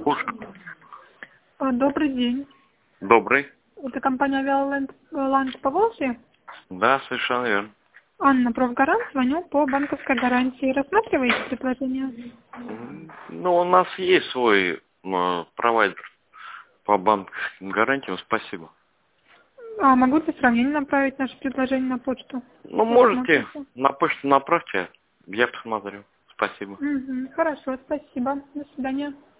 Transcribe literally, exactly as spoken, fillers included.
Слушаю. А, Добрый день. Добрый. Это компания Авиаланд Ланд Поволжье. Да, совершенно верно. Анна, профгарант, звоню по банковской гарантии. Рассматриваете предложение? М, Ну, у нас есть свой м, провайдер по банковским гарантиям, спасибо. А могу для сравнения направить наше предложение на почту? Ну, можете Посмотрите. на почту направьте, я посмотрю. Спасибо. Мгм, хорошо, спасибо. До свидания.